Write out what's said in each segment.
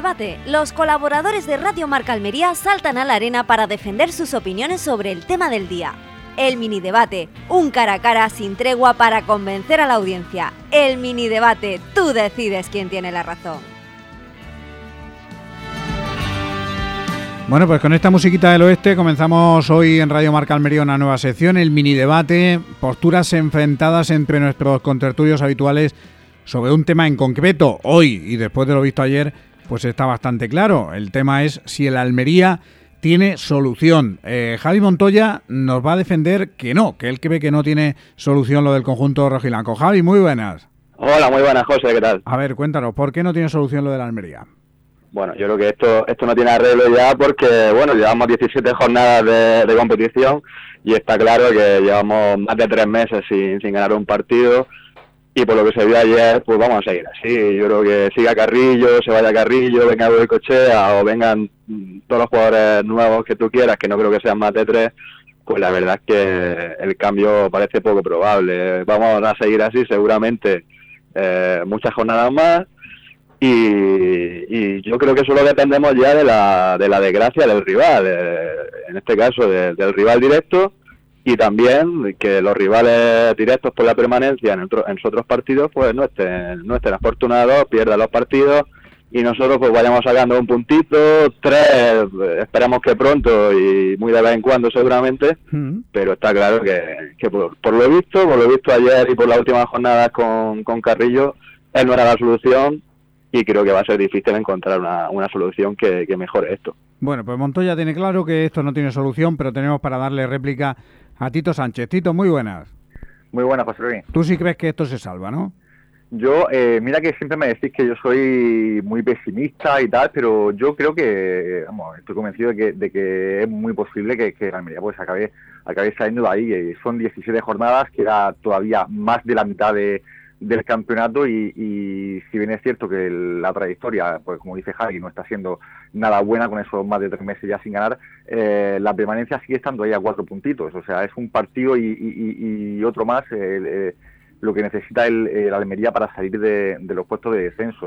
debate. Los colaboradores de Radio Marca Almería saltan a la arena para defender sus opiniones sobre el tema del día. El mini debate, un cara a cara sin tregua para convencer a la audiencia. El mini debate, tú decides quién tiene la razón. Bueno, pues con esta musiquita del oeste comenzamos hoy en Radio Marca Almería una nueva sección, el mini debate, posturas enfrentadas entre nuestros contertulios habituales sobre un tema en concreto. Hoy, y después de lo visto ayer, pues está bastante claro. El tema es si el Almería tiene solución. Javi Montoya nos va a defender que no, que él cree que no tiene solución lo del conjunto rojiblanco. Javi, muy buenas. Hola, muy buenas, José, ¿qué tal? A ver, cuéntanos, ¿por qué no tiene solución lo del Almería? Bueno, yo creo que esto no tiene arreglo ya porque, bueno, llevamos 17 jornadas de competición y está claro que llevamos más de 3 meses sin ganar un partido. Y por lo que se vio ayer, pues vamos a seguir así. Yo creo que siga Carrillo, se vaya Carrillo, venga Goicoechea o vengan todos los jugadores nuevos que tú quieras, que no creo que sean más de 3, pues la verdad es que el cambio parece poco probable. Vamos a seguir así seguramente muchas jornadas más y yo creo que solo dependemos ya de la desgracia del rival, en este caso del rival directo. Y también que los rivales directos por la permanencia en otros partidos pues no estén afortunados, pierdan los partidos y nosotros pues vayamos sacando un puntito, 3, esperamos que pronto y muy de vez en cuando seguramente, pero está claro que por lo visto ayer y por las últimas jornadas con Carrillo, él no era la solución y creo que va a ser difícil encontrar una solución que mejore esto. Bueno, pues Montoya tiene claro que esto no tiene solución, pero tenemos para darle réplica a Tito Sánchez. Tito, muy buenas. Muy buenas, José Luis. Tú sí crees que esto se salva, ¿no? Yo, mira que siempre me decís que yo soy muy pesimista y tal, pero yo creo que, vamos, estoy convencido de que es muy posible que la Almería pues acabe saliendo de ahí. Son 17 jornadas, queda todavía más de la mitad del campeonato y si bien es cierto que la trayectoria, pues como dice Javi, no está siendo nada buena con esos más de 3 meses ya sin ganar, la permanencia sigue estando ahí a 4 puntitos, o sea, es un partido y otro más lo que necesita el Almería para salir de los puestos de descenso.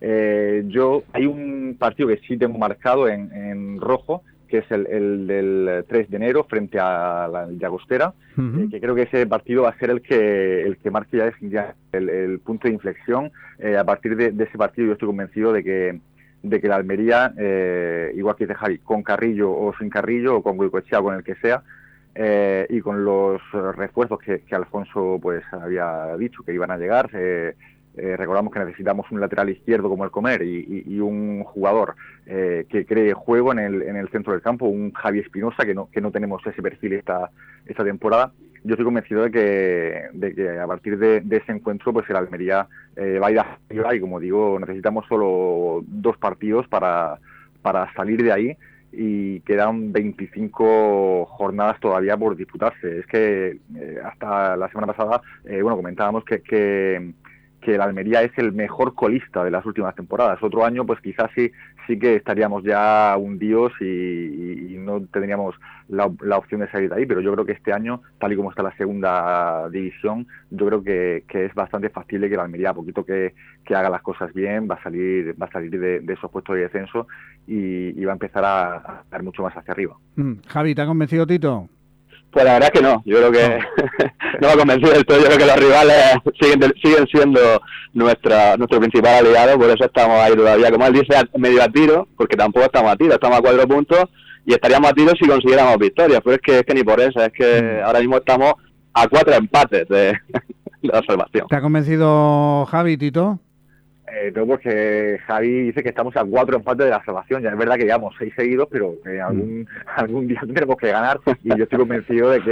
Hay un partido que sí tengo marcado en rojo, que es el del 3 de enero frente a la Llagostera, que creo que ese partido va a ser el que marque ya el punto de inflexión. A partir de ese partido yo estoy convencido de que la Almería, igual que dice Javi, con Carrillo o sin Carrillo, o con Goicoechea o con el que sea, y con los refuerzos que Alfonso pues había dicho que iban a llegar, recordamos que necesitamos un lateral izquierdo como el Comer y un jugador que cree juego en el centro del campo, un Javi Espinosa, que no tenemos ese perfil esta temporada. Yo estoy convencido de que a partir de ese encuentro pues el Almería va a ir a arriba y, como digo, necesitamos solo 2 partidos para salir de ahí y quedan 25 jornadas todavía por disputarse. Es que hasta la semana pasada comentábamos que el Almería es el mejor colista de las últimas temporadas. Otro año, pues quizás sí que estaríamos ya hundidos y no tendríamos la opción de salir de ahí, pero yo creo que este año, tal y como está la segunda división, yo creo que es bastante factible que el Almería, a poquito que haga las cosas bien, va a salir de esos puestos de descenso y va a empezar a dar mucho más hacia arriba. Javi, ¿te ha convencido Tito? Pues la verdad es que no, yo creo que no me ha convencido del todo. Yo creo que los rivales siguen siendo nuestro principal aliado, por eso estamos ahí todavía, como él dice, medio a tiro, porque tampoco estamos a tiro, estamos a 4 puntos y estaríamos a tiro si consiguiéramos victorias, pero es que ni por eso, es que ahora mismo estamos a 4 empates de la salvación. ¿Te ha convencido Javi, Tito? No, porque Javi dice que estamos a 4 empates de la salvación. Ya es verdad que llevamos 6 seguidos, pero algún día tendremos que ganar y yo estoy convencido de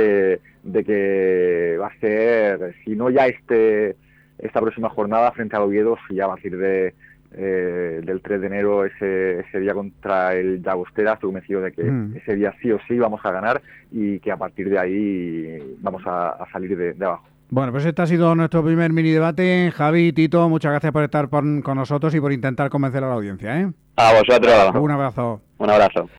que va a ser, si no ya esta próxima jornada frente al Oviedo, si ya va a ser del 3 de enero ese día contra el Llagostera. Estoy convencido de que ese día sí o sí vamos a ganar y que a partir de ahí vamos a salir de abajo. Bueno, pues este ha sido nuestro primer mini debate. Javi, Tito, muchas gracias por estar con nosotros y por intentar convencer a la audiencia, ¿eh? A vosotros. Un abrazo. Un abrazo.